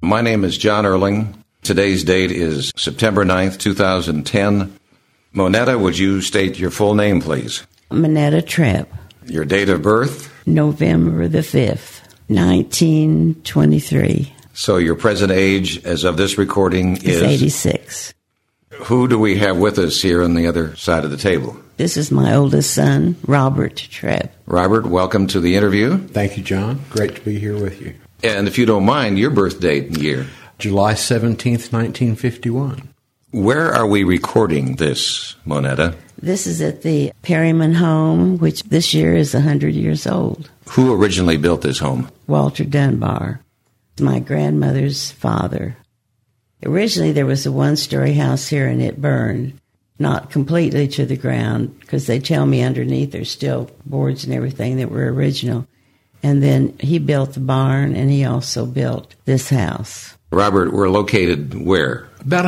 My name is John Erling. Today's date is September 9th, 2010. Monetta, would you state your full name, please? Monetta Trepp. Your date of birth? November the 5th, 1923. So your present age as of this recording is? 86. Who do we have with us here on the other side of the table? This is my oldest son, Robert Trepp. Robert, welcome to the interview. Thank you, John. Great to be here with you. And if you don't mind, your birth date and year? July 17th, 1951. Where are we recording this, Monetta? This is at the Perryman home, which this year is 100 years old. Who originally built this home? Walter Dunbar, my grandmother's father. Originally, there was a one-story house here, and it burned, not completely to the ground, because they tell me underneath there's still boards and everything that were original. And then he built the barn, and he also built this house. Robert, we're located where? About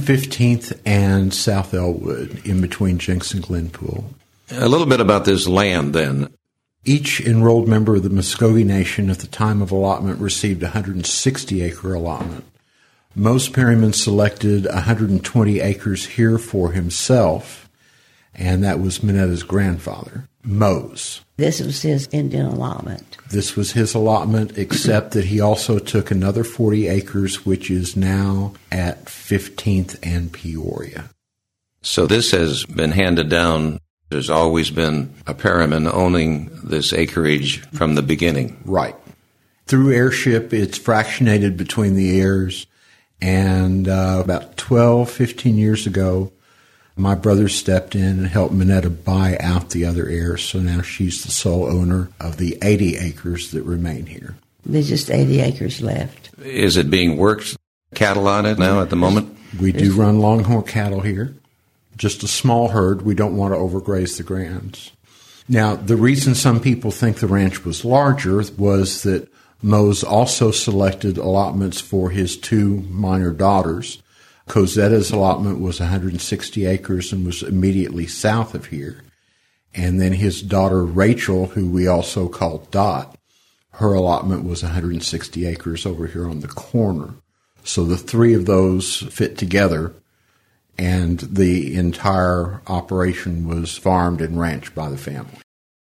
115th and South Elwood, in between Jenks and Glenpool. A little bit about this land, then. Each enrolled member of the Muskogee Nation at the time of allotment received a 160-acre allotment. Mose Perryman selected 120 acres here for himself, and that was Monetta's grandfather, Mose. This was his Indian allotment. This was his allotment, except that he also took another 40 acres, which is now at 15th and Peoria. So this has been handed down. There's always been a Perryman owning this acreage from the beginning. Right. Through heirship, it's fractionated between the heirs, and about 12, 15 years ago, my brother stepped in and helped Monetta buy out the other heirs, so now she's the sole owner of the 80 acres that remain here. There's just 80 acres left. Is it being worked, cattle on it now at the moment? We do run longhorn cattle here. Just a small herd. We don't want to overgraze the grounds. Now, the reason some people think the ranch was larger was that Mose also selected allotments for his two minor daughters. Cosetta's allotment was 160 acres and was immediately south of here. And then his daughter Rachel, who we also called Dot, her allotment was 160 acres over here on the corner. So the three of those fit together, and the entire operation was farmed and ranched by the family.